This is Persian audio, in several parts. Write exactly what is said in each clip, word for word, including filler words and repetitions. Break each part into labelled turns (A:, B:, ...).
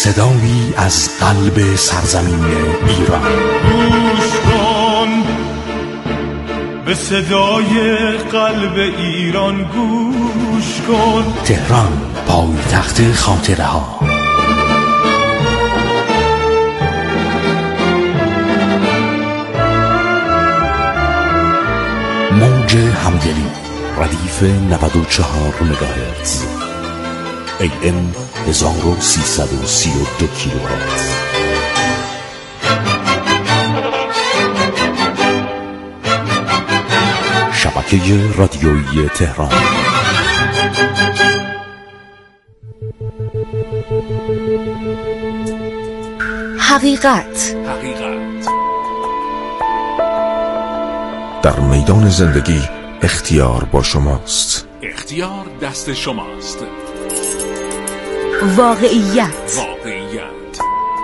A: صدایی از قلب سرزمین ایران.
B: گوش کن به صدای قلب ایران، گوش کن.
A: تهران، پایتخت خاطره ها. موج همدلی، ردیف نود و چهار مگاهرتز، ای ام هزار و سیصد و سی و دو کیلوهرتز. شبکه رادیویی تهران.
C: حقیقت
A: حقیقت
D: در میدان زندگی اختیار با شماست.
A: اختیار دست شماست.
C: واقعیت
A: واقعیت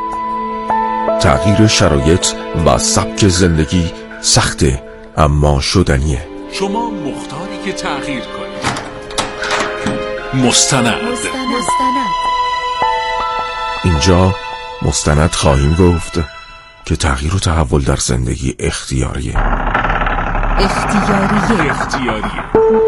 D: تغییر شرایط و سبک زندگی سخته اما شدنیه.
A: شما مختاری که تغییر کنید. مستند.
C: مستند.
D: اینجا مستند خواهیم گفت که تغییر و تحول در زندگی اختیاریه.
C: اختیاریه
A: اختیاریه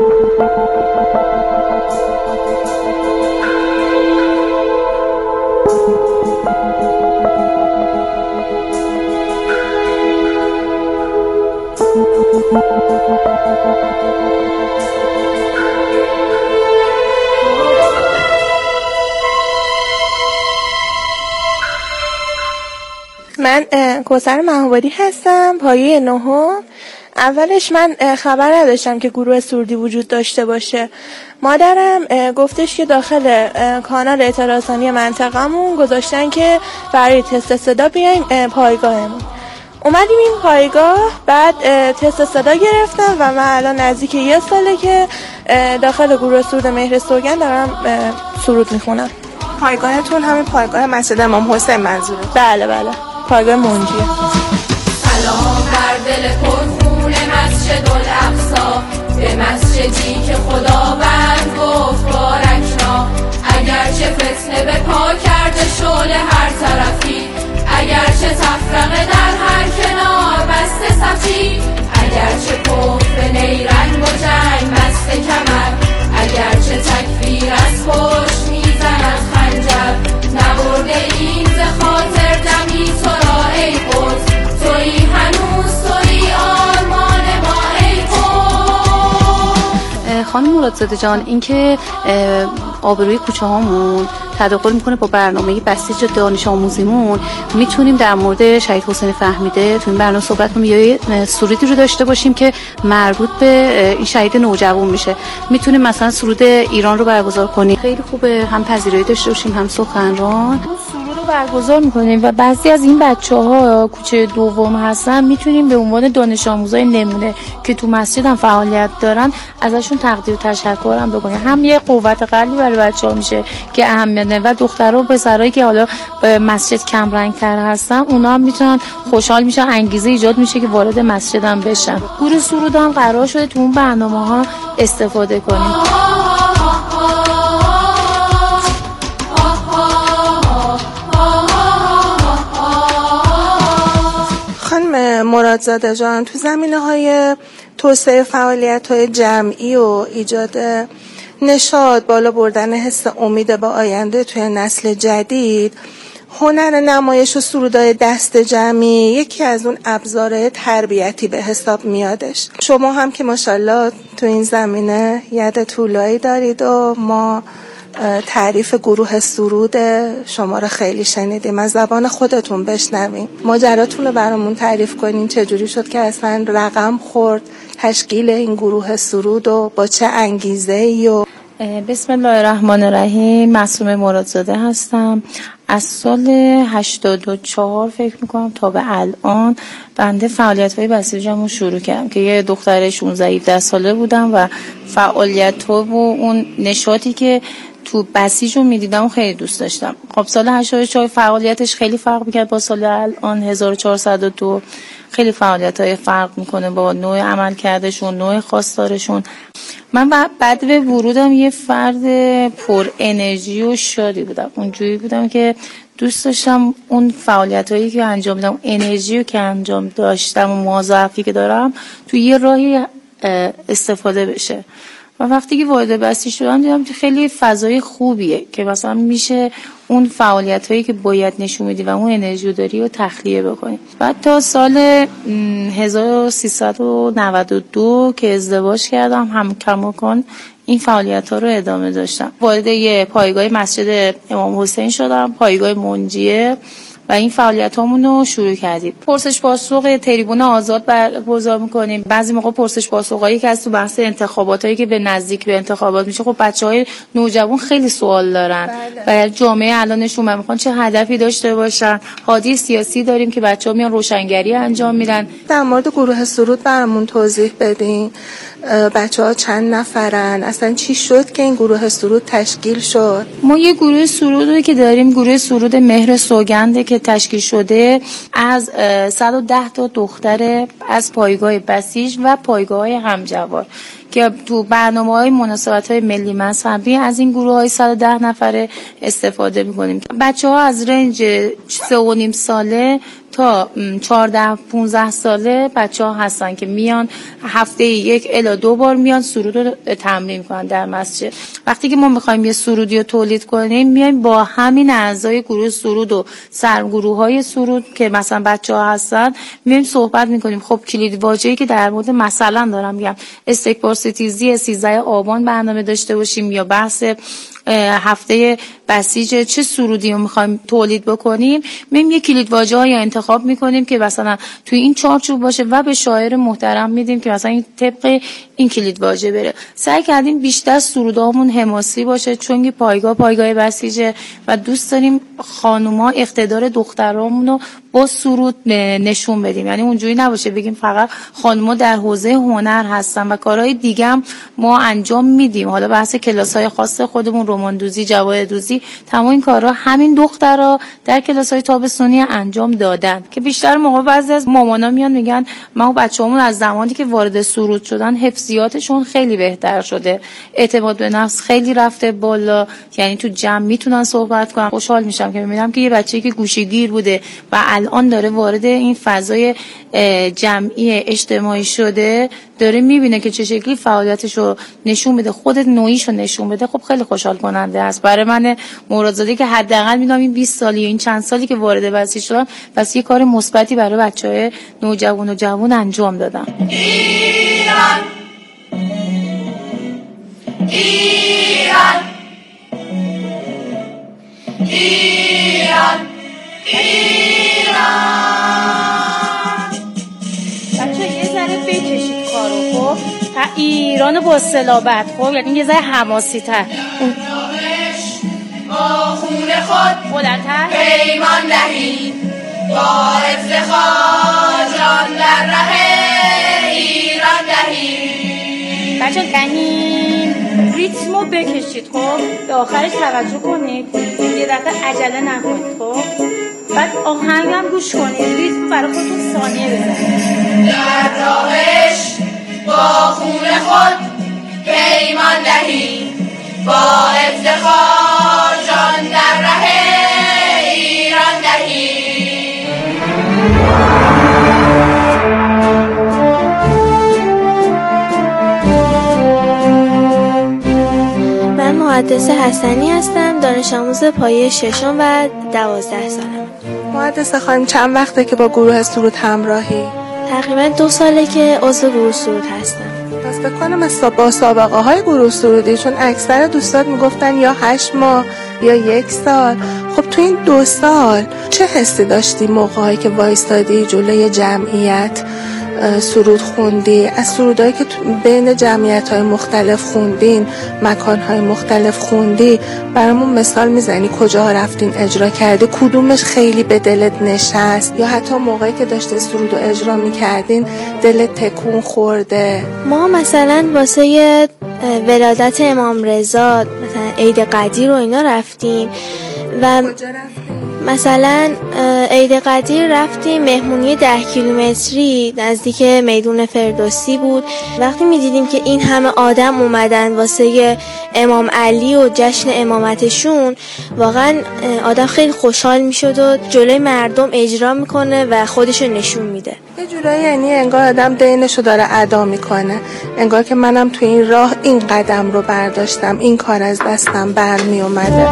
E: من کوثر مهابادی هستم، پایه نهم. اولش من خبر نداشتم که گروه سرودی وجود داشته باشه. مادرم گفتش که داخل کانال اطلاع رسانی منطقه‌مون گذاشتن که برای تست صدا بیایم پایگاهمون. اومدیم این پایگاه، بعد تست صدا گرفتم و من الان نزدیک یه ساله که داخل گروه سرود مهر سوگند دارم سرود میخونم.
F: پایگاهتون همین پایگاه مسجد امام حسین منظوره؟
E: بله بله، پایگاه منجیه.
G: سلام بر دل پرخون مسجد الاقصی، به مسجدی که خداوند گفت بارکنا. اگرچه فتنه به پا کرده شعله هر طرفی، اگرچه تفرقه در هر کنار بسته صفی، اگرچه کفر نیرنگ و جنگ بسته کمر، اگرچه تکفیر از پشت میزند خنجر، نبرده ایم ز خاطر دمی تو را ای قدس، تویی هنوز تویی آرمان ما ای قدس.
H: خانم مرادزاده جان، این که آبروی کوچه هامون تداخل میکنه با برنامه بسیج دانش آموزیمون، میتونیم در مورد شهید حسین فهمیده تو این برنامه صحبت کنیم یا یه سرودی رو داشته باشیم که مربوط به این شهید نوجوان میشه. میتونیم مثلا سرود ایران رو برگزار کنیم. خیلی خوبه، هم پذیرایی داشته باشیم هم سخنران.
I: سرود رو برگزار میکنیم و بعضی از این بچه‌ها کوچه دوم هستن، میتونیم به عنوان دانش آموزای نمونه که تو مسجد هم فعالیت دارن ازشون تقدیر و تشکر هم بکنیم. هم یه قوت قلبی برای بچه‌ها میشه که اهمیت و دخترها و پسرایی که حالا به مسجد کم رنگ تر هستن، اونا هم میتونن خوشحال میشن، انگیزه ایجاد میشه که وارد مسجد هم بشن. گروه سرود هم قرار شده تو اون برنامه‌ها استفاده کنیم.
F: خانم مرادزاده جان، تو زمینه‌های توسعه فعالیت‌های جمعی و ایجاد نشاط، بالا بردن حس امید به آینده توی نسل جدید، هنر نمایش و سرودای دست جمعی یکی از اون ابزارهای تربیتی به حساب میادش. شما هم که ماشاءالله تو این زمینه ید طولایی دارید و ما تعریف گروه سرود شما رو خیلی شنیدیم، از زبان خودتون بشنویم. ماجراتون رو برامون تعریف کنین، چجوری شد که اصلا رقم خورد تشکیل این گروه سرود و با چه انگیزه‌ای؟ و
I: بسم الله الرحمن الرحیم. معصومه مرادزاده هستم. از سال هشتاد و چهار فکر میکنم تا به الان بنده فعالیت‌های بسیجمو شروع کردم که یه دختر شانزده هفده ساله بودم و فعالیت‌ها و اون نشاطی که تو بسیج رو میدیدم و خیلی دوست داشتم. خب سال هشتاد و چهار فعالیتش خیلی فرق میکرد با سال الان هزار و چهارصد و دو. خیلی فعالیت‌های فرق میکنه با نوع عمل کردشون، نوع خواستارشون. من بعد به ورودم یه فرد پر انرژی و شادی بودم. اونجوری بودم که دوست داشتم اون فعالیتایی که انجام میدم، انرژی رو که انجام داشتم و موظفی که دارم تو یه راهی استفاده بشه. و وقتی که وارد بسیج شدم دیدم که خیلی فضای خوبیه که مثلا میشه اون فعالیتایی که باید نشون میدی و اون انرژی رو داری رو تخلیه بکنی. بعد تا سال هزار و سیصد و نود و دو که ازدواج کردم هم کماکان این فعالیت‌ها رو ادامه داشتم. وارد یه پایگاه مسجد امام حسین شدم، پایگاه منجیه، و این فعالیتامون رو شروع کردیم. پرسش پاسخ تریبون آزاد برگزار می‌کنیم. بعضی موقع پرسش پاسخایی که از تو بحث انتخاباتایی که به نزدیک به انتخابات میشه، خب بچه‌های نوجوان خیلی سوال دارن. بله. و جامعه الانشون میخوان چه هدفی داشته باشن. حادی سیاسی داریم که بچه‌ها میان روشنگری انجام میدن.
F: در مورد گروه سرود برامون توضیح بدین. بچه‌ها چند نفرن؟ اصلا چی شد که این گروه سرود تشکیل شد؟
I: ما یه گروه سرودی که داریم، گروه سرود مهر سوگنده که تشکیل شده از صد و ده تا دختر از پایگاه بسیج و پایگاه همجوار که تو برنامه‌های مناسبت‌های ملی مذهبی از این گروه‌های صد و ده نفره استفاده می‌کنیم. بچه‌ها از رنج سه و نیم ساله تا چهارده پانزده ساله بچه‌ها هستن که میان هفته یک الی دو بار میان سرود رو تمرین کنن در مسجد. وقتی که ما می‌خوایم یه سرودی رو تولید کنیم، میایم با همین اعضای گروه سرود و سرگروه‌های سرود که مثلا بچه‌ها هستن میایم صحبت می‌کنیم. خب کلید واژه‌ای که در مورد مثلا دارم میگم استکبار ستیزی سیزده آبان برنامه داشته باشیم یا بحث هفته بسیج چه سرودی رو میخوایم تولید بکنیم، مییم یه کلید واژه یا انتخاب میکنیم که مثلا توی این چارچوب باشه و به شاعر محترم میدیم که مثلا این طبق این کلید واژه بره. سعی کردیم بیشتر سرودامون حماسی باشه چون که پایگاه پایگاه بسیجه و دوست داریم خانوما اقتدار دخترامون رو با سرود نشون بدیم. یعنی اونجوری نباشه بگیم فقط خانوما در حوزه هنر هستن و کارهای دیگه هم ما انجام میدیم. حالا بحث کلاس‌های خاص خودمون، رماندوزی، جواهردوزی، تمام این کارها همین دخترها در کلاس‌های تابستونی انجام دادن که بیشتر موقع بعضی از مامانا میان میگن ما بچه‌مون از زمانی که وارد سرود شدن حفظیاتشون خیلی بهتر شده، اعتماد به نفس خیلی رفته بالا، یعنی تو جمع میتونن صحبت کنن. خوشحال میشم که میبینم که یه بچه‌ای که گوشه‌گیر بوده و الان داره وارد این فضای جمعی اجتماعی شده، داره میبینه که چه شکلی فعالیتشو نشون بده، خودت نوعیشو نشون بده. خب خیلی خوشحال کننده است برای من مرادزاده که حداقل میدونم این بیست سالی این چند سالی که وارد بسیج شدم پس یه کار مثبتی برای بچهای نوجوان و جوان انجام دادم.
G: ایران ایران ایران ایران.
I: بچه یه ذره بکشید کارو، خب تا ایران با صلابت، خب یعنی یه ذره حماسی تر
G: با خون خود
I: بلندتر
G: پیمان دهید، با افتخار جان در ره ایران دهید.
I: بچه دهید ریتمو بکشید، خب به آخرش توجه کنید، یه دفعه عجله نکنید، خب بعد آهنگم گوش کنید، ریتم برای خودتون ثانیه بزنید.
G: در راهش با خون خود پیمان دهید، با افتخار جان در ره ایران دهید.
E: من مهندس حسنی هستم، دانش آموز پایه ششم و دوازده سالم.
F: مهندس خانم چند وقته که با گروه سرود همراهی؟
E: تقریبا دو ساله که عضو گروه سرود هستم.
F: پس فکر کنم از با سابقه های گروه سرودی، چون اکثر دوستات میگفتن یا هشت ماه یا یک سال. خب تو این دو سال چه حسی داشتی موقعی که وایستادی جلوی جمعیت سرود خوندی؟ از سرودایی که بین جمعیت‌های مختلف خوندین، مکان‌های مختلف خوندی، برامون مثال میزنی؟ کجا رفتین اجرا کردی؟ کدومش خیلی به دلت نشست؟ یا حتی موقعی که داشتین سرود رو اجرا میکردین دلت تکون خورده؟
E: ما مثلا واسه ولادت امام رضا مثلا
C: عید قدیر و اینا رفتیم و مثلا عید قدیر رفتیم مهمونی ده کیلومتری نزدیک میدون فردوسی بود. وقتی میدیدیم که این همه آدم اومدن واسه امام علی و جشن امامتشون، واقعا آدم خیلی خوشحال میشد و جلوی مردم اجرا میکنه و خودشو نشون میده.
F: یه جورایی یعنی انگار آدم دینشو داره ادا میکنه، انگار که منم تو این راه این قدم رو برداشتم، این کار از دستم برمی اومده.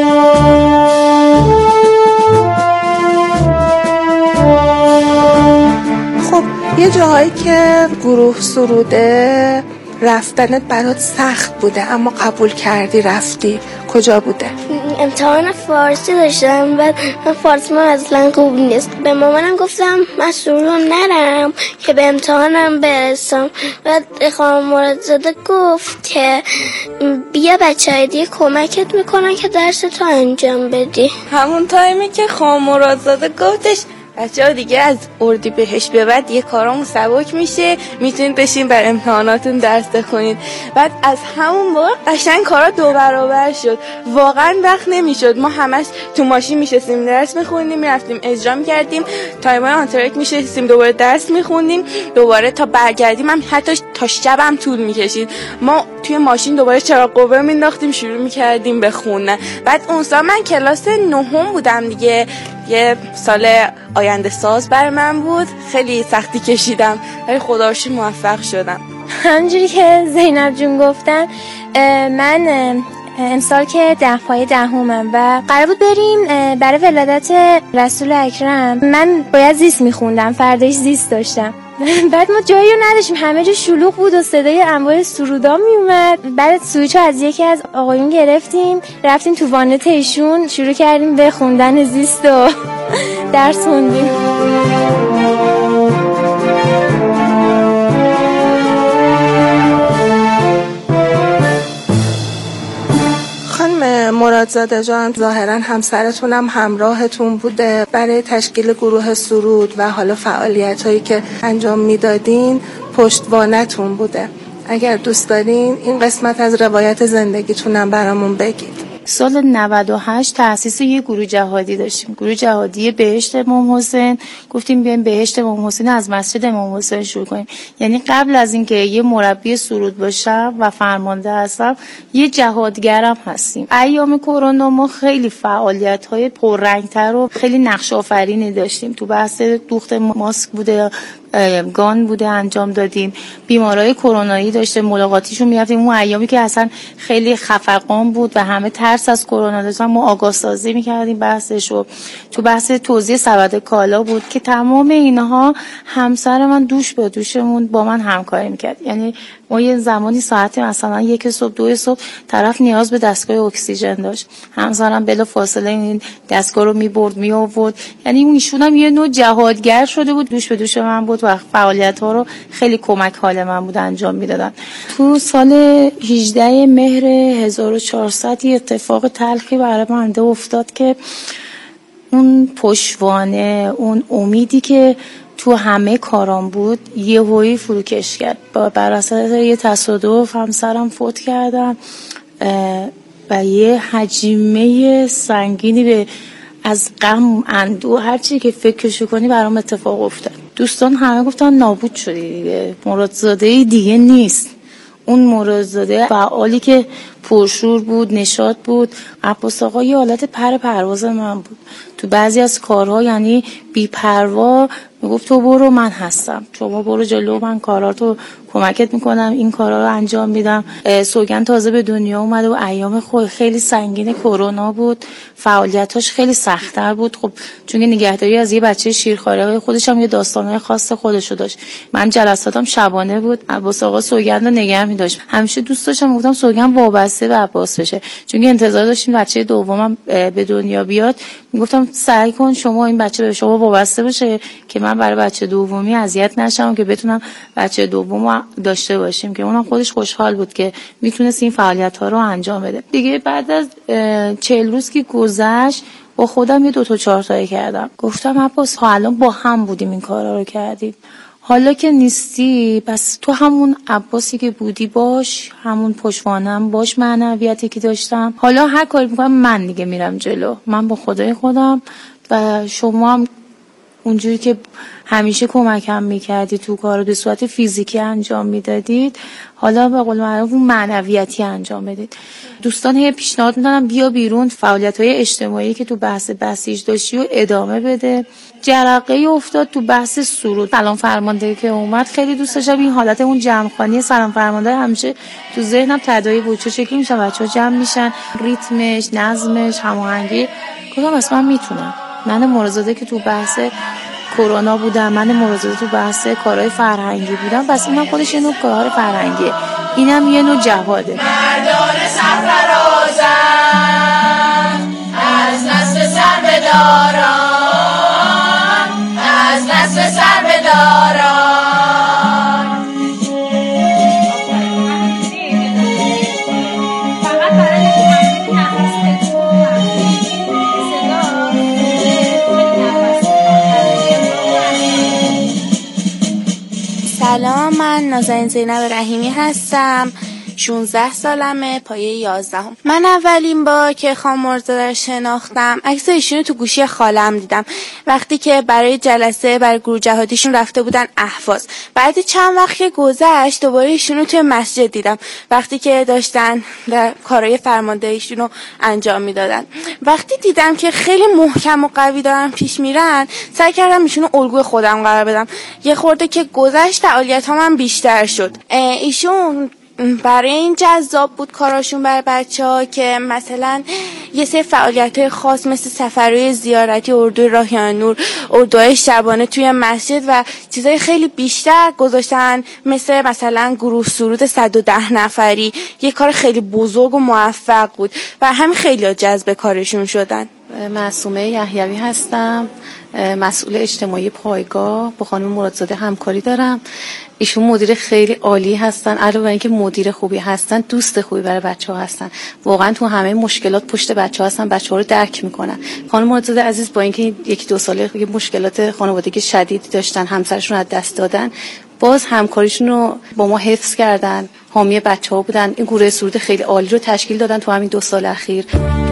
F: خب یه جاهایی که گروه سروده رفتنت برات سخت بوده اما قبول کردی رفتی، کجا بوده؟
J: امتحان فارسی داشتم، بعد من فارسی من اصلا خوب نیست. به مامانم گفتم من سرود نرم که به امتحانم برسم. بعد خانم مرادزاده گفت که بیا بچه‌های دیگه کمکت میکنن که درستو انجام بدی.
E: همون تایمی که خانم مرادزاده گفتش بچه ها دیگه از اردیبهشت به بعد یه کارامون سبک میشه، میتونید بشین بر امتحاناتون درس بخونید. بعد از همون موقع قشنگ کارا دو برابر شد، واقعا وقت نمیشد. ما همش تو ماشین میشستیم درس میخوندیم، میرفتیم اجرا میکردیم، تایمای آنترک میشستیم دوباره درس میخوندیم، دوباره تا برگردیم هم حتی تا شبم طول میکشید. ما توی ماشین دوباره چراغ قوه مینداختیم شروع میکردیم به خوندن. بعد اون سال من کلاس نهم بودم دیگه، یه سال آینده ساز بر من بود، خیلی سختی کشیدم ولی خدا رو شکر موفق شدم.
C: همونجوری که زینب جون گفتن، من امسال که ده پای دهمم و قرار بود بریم برای ولادت رسول اکرم. من باید زیست میخوندم، فرداش زیست داشتم. بعد ما جایی رو نداشتیم، همه جا شلوغ بود و صدای انواع سرودا میومد. بعد سویچو از یکی از آقایون گرفتیم، رفتیم تو وانت ایشون، شروع کردیم به خوندن زیست و درس خوندیم.
F: مرادزاده جان، ظاهرا همسرتون هم همراهتون بوده برای تشکیل گروه سرود و حالا فعالیتایی که انجام میدادین پشتوانتون بوده. اگر دوست دارین این قسمت از روایت زندگیتونم برامون بگید.
I: سال نود و هشت تأسیس یه گروه جهادی داشتیم، گروه جهادی بهشت امام حسین. گفتیم بیایم بهشت امام حسین از مسجد امام حسین شروع کنیم. یعنی قبل از اینکه یه مربی سرود باشم و فرمانده هستم، یه جهادگرم هستیم. ایام کرونا ما خیلی فعالیت‌های پررنگ‌تر و خیلی نقش آفرینی داشتیم. تو بحث دوخت ماسک بوده، گان بوده انجام دادیم، بیمارای کرونایی داشته ملاقاتیشون میرفتیم. اون ایامی که اصلا خیلی خفقان بود و همه ترس از کرونا داشتن، ما آگاه سازی میکردیم بحثشو. تو بحث توزیع سبد کالا بود که تمام اینها همسر من دوش به دوشمون با من همکاری میکرد. یعنی ما یه زمانی ساعت مثلا یک صبح دو صبح طرف نیاز به دستگاه اکسیژن داشت، همسرم بلا فاصله این دستگاه رو میبرد می آورد. یعنی اون ایشون هم یه نوع جهادگر شده بود، دوش به دوش من بود و فعالیت ها رو خیلی کمک حال من بود انجام میدادن. تو سال هجده مهر هزار و چهارصد یه اتفاق تلخی برای من افتاد که اون پشتوانه، اون امیدی که تو همه کارام بود یهویی فروکش کرد. بر اساس یه تصادف همسرم فوت کردم و یه حجمه سنگینی به از غم، اندوه، هر چی که فکرشو کنی برام اتفاق افتاد. دوستان همه گفتن نابود شدی دیگه، مرادزاده دیگه نیست. اون مرادزاده فعالی که پرشور بود، نشاط بود. عباس آقا یه حالت پر پرواز من بود تو بعضی از کارها، یعنی بی پروا میگفت تو برو من هستم، شما برو جلو، من کاراتو کمکت میکنم، این کارا رو انجام میدم. سوگن تازه به دنیا اومده و ایام خود خیلی سنگین کرونا بود، فعالیتاش خیلی سخت‌تر بود. خب چون نگهداری از یه بچه شیرخواره خودش هم یه داستانای خاص خودشو داشت. من جلساتم شبانه بود، عباس آقا سوگن رو نگه می‌داشت. همیشه دوست داشتم گفتم سوگن وابسته به عباس بشه، چون انتظار داشتیم بچه دومم به دنیا بیاد. میگفتم سعی کن شما این بچه به شما وابسته باشه که من برای بچه دومی اذیت نشم، که بتونم بچه دومو داشته باشیم، که اونم خودش خوشحال بود که میتونست این فعالیت‌ها رو انجام بده. دیگه بعد از چهل روز که گذشت با خودم یه دو تا چهار تایی کردم. گفتم عباس ها الان با هم بودیم این کارا رو کردیم، حالا که نیستی بس تو همون عباسی که بودی باش، همون پشتوانم باش، معنویتی که داشتم. حالا هر کاری میکنم من دیگه میرم جلو، من با خدای خودم و شما هم اونجوری که همیشه کمکم میکردی تو کارو به صورت فیزیکی انجام میدادید، حالا به قول معروف اون معنویتی انجام بدید. دوستان هی پیشنهاد میدونم بیا بیرون، فعالیت‌های اجتماعی که تو بحث بسیج داشتی و ادامه بده. جرقه افتاد تو بحث سرود. سلام فرمانده که اومد خیلی دوست داشتم این حالت اون جمعخوانی سلام فرمانده همیشه تو ذهنم تداعی بود، چه شکلی میشه بچه‌ها جمع میشن، ریتمش، نظمش، هماهنگی. گفتم اصلا من میتونم. من مرزاده که تو بحث کرونا بودم، من مرزاده تو بحث کارهای فرهنگی بودم، پس اینم خودش یه نوع کار فرهنگیه، اینم یه نوع جهاده.
G: مردان سرفرازن از نسل سر بداران، از نسل سر بداران.
E: سلام، من نازنین زینب رحیمی هستم. شانزده سالمه، پایه یازدهم. من اولین بار که خانم مرزاده رو شناختم عکس ایشونو تو گوشی خالم دیدم، وقتی که برای جلسه برای گروه جهادیشون رفته بودن اهواز. بعد چند وقت که گذشت دوباره ایشونو توی مسجد دیدم، وقتی که داشتن در کارهای فرماندهیشونو انجام میدادن. وقتی دیدم که خیلی محکم و قوی دارن پیش میرن، سعی کردم ایشونو الگوی خودم قرار بدم. یه خورده که گذشت فعالیت‌هام هم بیشتر شد. ایشون برای این جذاب بود کاراشون برای بچه‌ها که مثلا یه سری فعالیت‌های خاص مثل سفرهای زیارتی، اردوی راهیان نور، اردوهای شبانه توی مسجد و چیزای خیلی بیشتر گذاشتن، مثل مثلا گروه سرود صد و ده نفری. یه کار خیلی بزرگ و موفق بود و همین خیلی جذب کارشون شدن.
H: معصومه یحیوی هستم، مسئول اجتماعی پایگاه. با خانم مرادزاده همکاری دارم. ایشون مدیر خیلی عالی هستن، علاوه بر اینکه مدیر خوبی هستن دوست خوبی برای بچه‌ها هستن. واقعا تو همه مشکلات پشت بچه‌ها هستن، بچه‌ها رو درک میکنن. خانم مرادزاده عزیز با اینکه یکی دو ساله مشکلات خانوادگی شدید داشتن، همسرشون از دست دادن، باز همکاریشون رو با ما حفظ کردن، حامی بچه‌ها بودن. این گروه سرود خیلی عالی رو تشکیل دادن تو همین دو سال اخیر.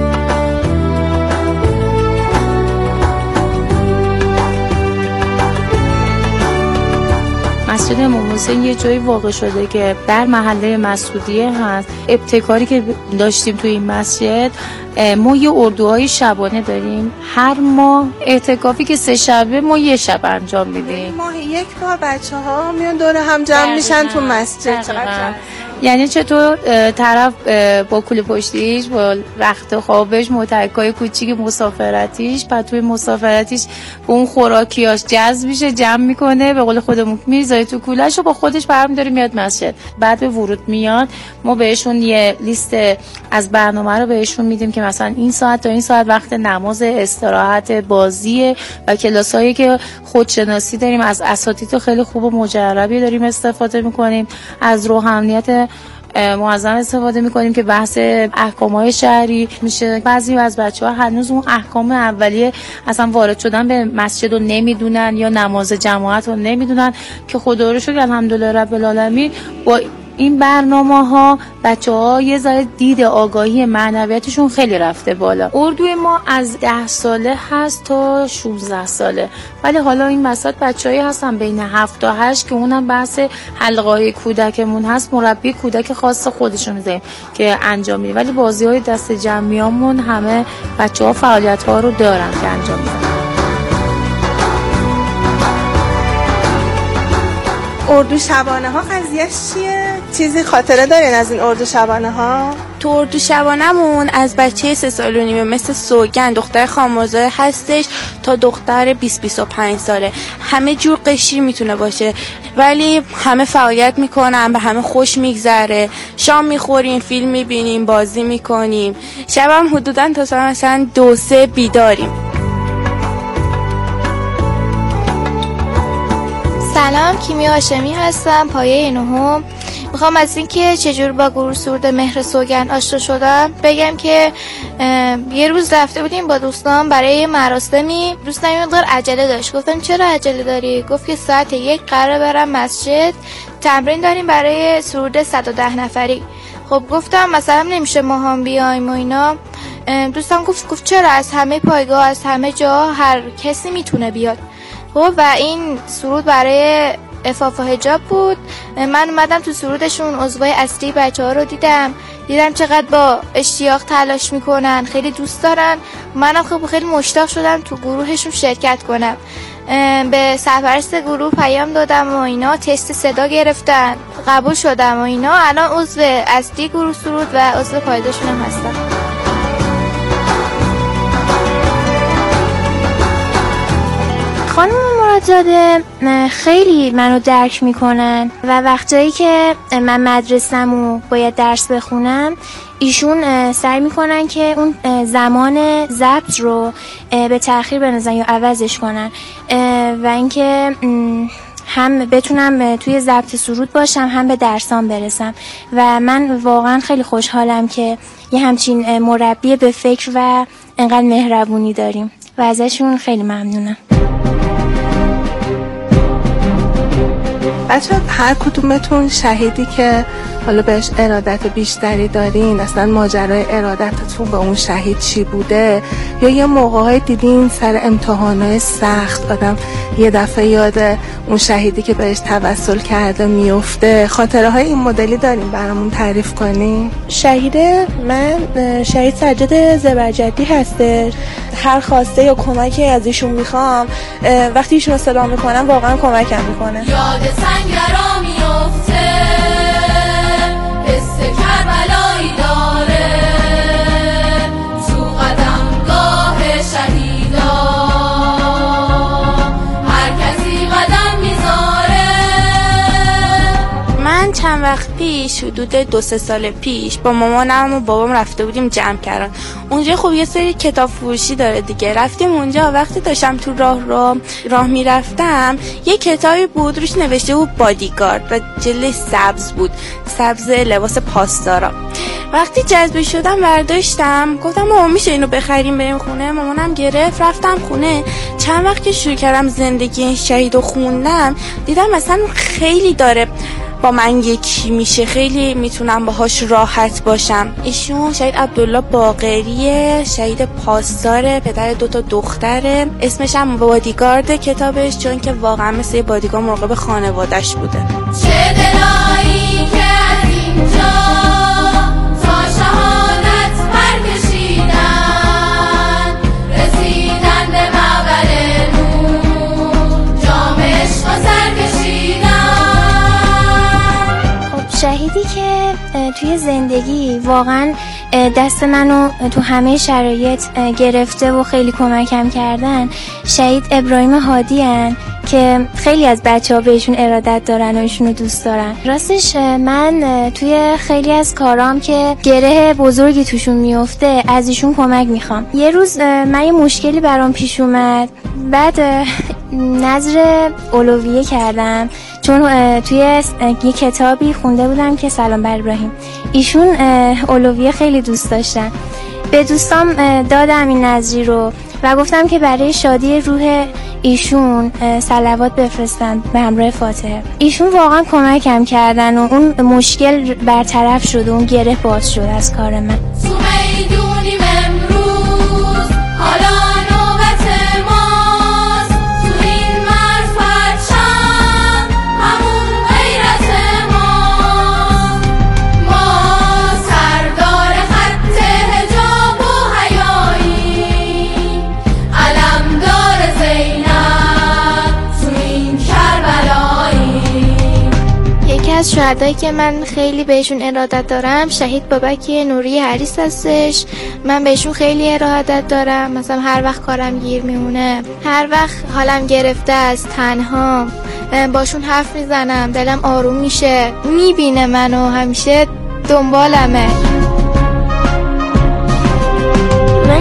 I: مسجد امام حسین یه جایی واقع شده که در محله مسعودیه هست. ابتکاری که داشتیم توی این مسجد، ما یه اردوهای شبانه داریم. هر ماه اعتکافی که سه شبه ما یه شب انجام میدیم.
F: ماه یک بار بچه‌ها میان دور هم جمع میشن تو مسجد. چقدر
I: یعنی چطور طرف با کوله پشتیش، با رخت خوابش، متکای کوچیک مسافرتیش، بعد توی مسافرتیش با اون خوراکیاش جذب میشه، جمع میکنه، به قول خودمون میذاره تو کوله‌شو، با خودش برمی‌داره میاد مسجد. بعد به ورود میاد ما بهشون یه لیست از برنامه رو بهشون میدیم که مثلا این ساعت تا این ساعت وقت نماز، استراحت، بازی و کلاسایی که خودشناسی داریم. از اساتید خیلی خوب و مجربی داریم استفاده میکنیم. از روحانیت معظم استفاده میکنیم که بحث احکام‌های شهری میشه. بعضی از بچه‌ها هنوز اون احکام اولیه اصلا وارد شدن به مسجد رو نمیدونن یا نماز جماعت رو نمیدونن، که خدا رو شکر الحمدلله رب العالمین با این برنامه ها بچه ها یه ذره دید آگاهی معنویتشون خیلی رفته بالا. اردوی ما از ده ساله هست تا شانزده ساله، ولی حالا این مسات بچه هایی هستن بین هفت تا هشت که اونم بحث حلقه های کودکمون هست، مربی کودک خاص خودشون میذاریم که انجام میدیم، ولی بازی های دست جمعیامون همه بچه ها فعالیت ها رو دارن که انجام میدن.
F: اردو شبانه ها قضیهش چیه؟ چیزی خاطره دارین از این اردو شبانه ها؟
E: تو اردو شبانمون از بچه سه سال و نیمه مثل سوگن دختر خانم مرزاده هستش تا دختر بیست بیست و پنج ساله. همه جور قشری میتونه باشه، ولی همه فعالیت میکنن، به همه خوش میگذره. شام میخوریم، فیلم میبینیم، بازی میکنیم. شبم حدوداً تا ساعت مثلا دو سه بیداریم.
C: سلام، کیمیا هاشمی هستم، پایه نهم.
K: میخوام از اینکه چجور با گروه سرود مهر سوگند آشنا شدم بگم که یه روز رفته بودیم با دوستان برای مراسمی. دوستم یه مقدار عجله داشت. گفتم چرا عجله داری؟ گفت که ساعت یک قراره برم مسجد، تمرین داریم برای سرود صد و ده نفری. خب گفتم مثلا نمیشه ما هم بیایم و اینا. دوستان گفت گفت چرا، از همه پایگاه از همه جا هر کسی میتونه بیاد. خب و این سرود برای عفاف و حجاب بود. من اومدم تو سرودشون عضوای اصلی بچه ها رو دیدم دیدم چقدر با اشتیاق تلاش میکنن، خیلی دوست دارن. منم خب خیلی مشتاق شدم تو گروهشون شرکت کنم. به سرپرست گروه پیام دادم و اینا، تست صدا گرفتن، قبول شدم و اینا. الان عضو اصلی گروه سرود و عضو پایداشون هم هستم.
C: خانم مرادزاده خیلی منو درک میکنن و وقتایی که من مدرسه‌مو باید درس بخونم ایشون سعی میکنن که اون زمان ضبط رو به تأخیر بندازن یا عوضش کنن و اینکه هم بتونم توی ضبط سرود باشم هم به درسام برسم و من واقعا خیلی خوشحالم که یه همچین مربی به فکر و انقدر مهربونی داریم و ازشون خیلی ممنونم.
F: بچه هر کدومتون شهیدی که حالا بهش ارادت بیشتری دارین، اصلا ماجرای ارادتتون به اون شهید چی بوده، یا یه موقع‌های دیدین سر امتحانات سخت آدم یه دفعه یاد اون شهیدی که بهش توسل کرده میفته، خاطره های این مدلی دارین برامون تعریف کنین؟
E: شهید من شهید سجاد زبرجدی هستش. هر خواسته یا کمکی از ایشون میخوام وقتی ایشون رو صدا میکنم واقعا کمکم میکنه.
G: یاد سنگرا میفته حس کربلایی داره تو قدمگاه شهیدا هر کسی قدم میذاره.
L: من چند وقت پیش حدود دو سه سال پیش با مامانم و بابام رفته بودیم جمع کردن. اونجا خب یه سری کتاب فروشی داره دیگه. رفتیم اونجا، وقتی داشتم تو راه راه راه میرفتم یه کتابی بود روش نوشته بود بادیگارد و جلدش سبز بود، سبز لباس پاسدارا. وقتی جذب شدم برداشتم، گفتم ماما میشه اینو بخریم بریم خونه؟ مامانم گرفت. رفتم خونه، چند وقت که شروع کردم زندگی این شهیدو خوندم دیدم مثلا خیلی داره با من یکی میشه، خیلی میتونم باهاش راحت باشم. ایشون شهید عبدالله باقریه، شهید پاسدار، پدر دو تا دختره. اسمش هم بادیگارد کتابش، چون که واقعا مثل یه بادیگارد مراقب خانواده‌اش بوده.
G: چه دلایی که از اینجا تا شهادت برکشیدن رسیدن به معبر نور جام عشق و سر کشیدن.
C: شهیدی که توی زندگی واقعا دست منو تو همه شرایط گرفته و خیلی کمکم کردن شهید ابراهیم هادی هن که خیلی از بچه ها بهشون ارادت دارن و ایشونو دوست دارن. راستش من توی خیلی از کارام که گره بزرگی توشون میفته از ایشون کمک میخوام. یه روز من یه مشکلی برام پیش اومد، بعد نظر اولویه کردم چون توی یه کتابی خونده بودم که سلام بر ابراهیم ایشون اولویه خیلی دوست داشتن. به دوستام دادم این نظری رو و گفتم که برای شادی روح ایشون صلوات بفرستن به همراه فاتحه. ایشون واقعا کمکم کردن و اون مشکل برطرف شد و اون گره باز شد از کار من.
G: تو میدونیم امروز حالا نوبت ماست، تو این مرفت شم همون غیرت ماست. ما سردار خط حجاب و حیایی، علمدار زینب تو این کربلایی.
K: یکی از شهدایی که من خیلی بهشون ارادت دارم شهید بابک نوری حریص هستش. من بهشون خیلی ارادت دارم. مثلا هر وقت کارم گیر میمونه، هر وقت حالم گرفته از تنها باشون حرف میزنم، دلم آروم میشه، میبینه منو همیشه دنبالمه.
J: من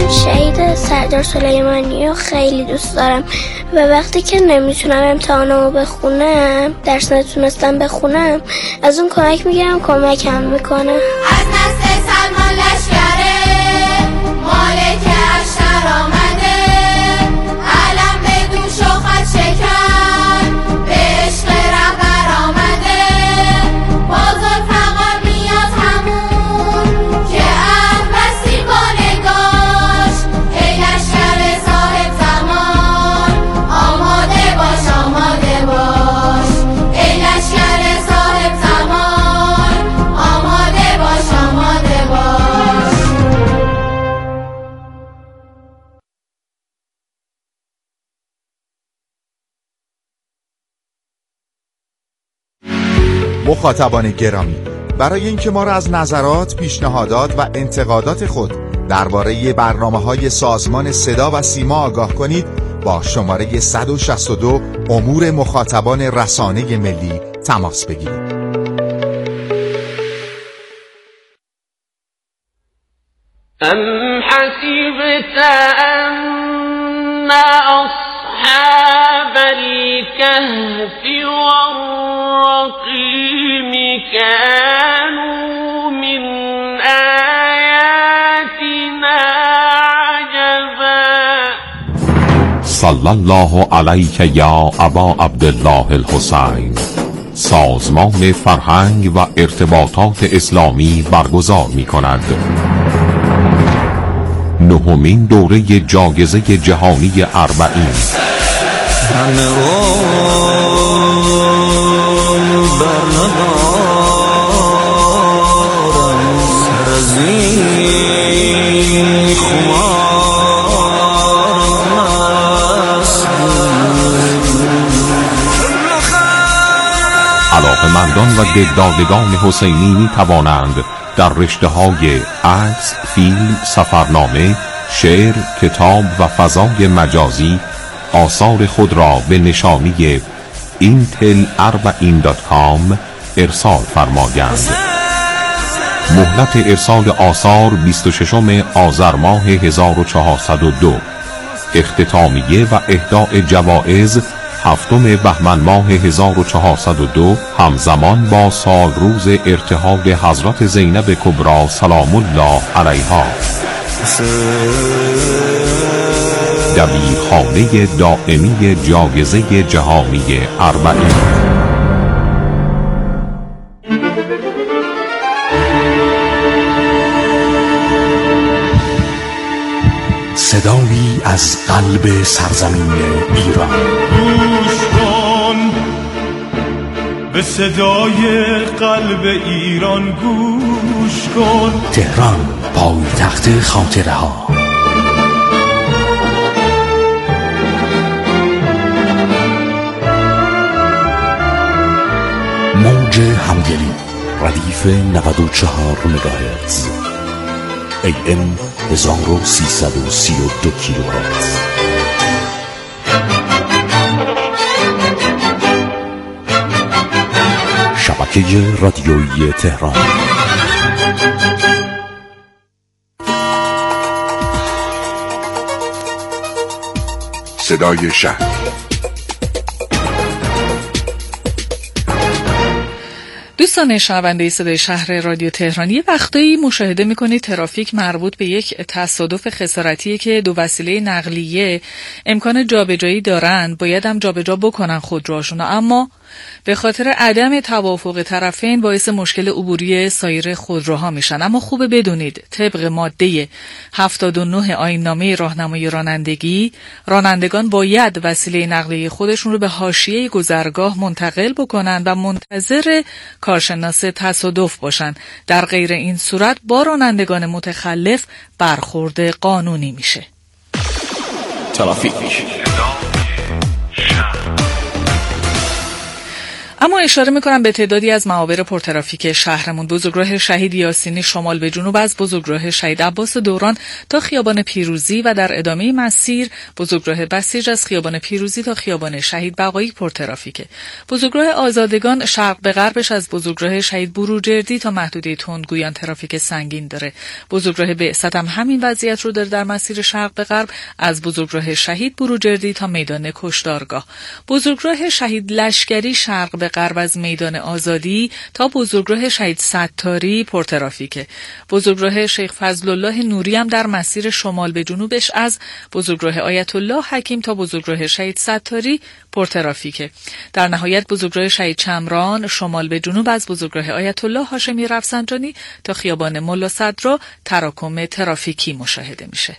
J: شهید سردار سلیمانی رو خیلی دوست دارم و وقتی که نمیتونم امتحانمو بخونم، درس نتونستم بخونم، از اون کمک میگیرم، کمکم میکنه.
G: از نسل سلمان لشکره مالک اشتر آمده، علم به دوش و خط شکن به عشق رهبر آمده. بازار فقط میاد همون که عهد بستی با نگاش. ای لشکر صاحب زمان آماده باش، آماده باش. ای لشکر صاحب زمان آماده باش، آماده باش.
M: مخاطبان گرامی، برای اینکه ما را از نظرات، پیشنهادات و انتقادات خود درباره برنامه‌های سازمان صدا و سیما آگاه کنید، با شماره صد و شصت و دو امور مخاطبان رسانه ملی تماس بگیرید.
N: أم حسبت أن أصحاب الكهف والرقيم كانوا من آياتنا عجبا.
D: صلی الله علیک یا ابا عبدالله الحسین. سازمان فرهنگ و ارتباطات اسلامی برگزار می کند نهمین دوره جایزه جهانی اربعین.
O: همه اون برندارم سر از این خمارم است.
D: علاقه‌مندان و دلدادگان حسینی می توانند در رشته‌های عکس، فیلم، سفرنامه، شعر، کتاب و فضای مجازی آثار خود را به نشانی اینتل اربعین دات کام ارسال فرمایند. مهلت ارسال آثار بیست و ششم آذر ماه هزار و چهارصد و دو. اختتامیه و اهداء جوایز هفتم بهمن ماه هزار و چهارصد و دو، همزمان با سال روز ارتحال حضرت زینب کبری سلام الله علیها. دبیرخانه دائمی جایزه جهانی اربعین.
A: صدایی از قلب سرزمین ایران.
B: گوش کن به صدای قلب ایران، گوش کن.
A: تهران، پایتخت خاطره ها. موج همدلی، ردیف نود و چهار مگاهرتز، ای ام هزار و سیصد و سی و دو کیلوهرتز. شبکه رادیویی تهران.
D: صدای شهر.
P: دوستان شنونده صدای شهر رادیو تهرانی، وقتایی مشاهده میکنید ترافیک مربوط به یک تصادف خسارتیه که دو وسیله نقلیه امکان جابجایی دارند، باید هم جابجا بکنن خودروهاشون، اما به خاطر عدم توافق طرفین باعث مشکل عبوری سایر خودروها میشن. اما خوبه بدونید طبق ماده هفتاد و نه آیین نامه راهنمای رانندگی، رانندگان باید وسیله نقلیه خودشون رو به حاشیه گذرگاه منتقل بکنن و منتظر کارشناس تصادف باشن. در غیر این صورت با رانندگان متخلف برخورد قانونی میشه.
A: ترافیک.
P: اما اشاره میکنم به تعدادی از معابر پرترافیک شهرمون. بزرگراه شهید یاسینی شمال به جنوب از بزرگراه شهید عباس دوران تا خیابان پیروزی و در ادامه مسیر بزرگراه بسیج از خیابان پیروزی تا خیابان شهید بقایی پرترافیکه. بزرگراه آزادگان شرق به غربش از بزرگراه شهید بروجردی تا محدوده تندگویان ترافیک سنگین داره. بزرگراه بعثت هم همین وضعیت رو داره در مسیر شرق به غرب از بزرگراه شهید بروجردی تا میدان کشتارگاه. بزرگراه شهید لشکری شرق به غرب از میدان آزادی تا بزرگراه شهید ستاری پرترافیکه. بزرگراه شیخ فضل الله نوری هم در مسیر شمال به جنوبش از بزرگراه آیت الله حکیم تا بزرگراه شهید ستاری پرترافیکه. در نهایت بزرگراه شهید چمران شمال به جنوب از بزرگراه آیت الله هاشمی رفسنجانی تا خیابان ملا صدرا تراکم ترافیکی مشاهده میشه.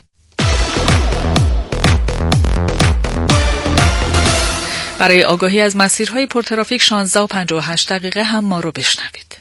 P: برای آگاهی از مسیرهای پرترافیک شانزده و پنجاه و هشت دقیقه هم ما رو بشنوید.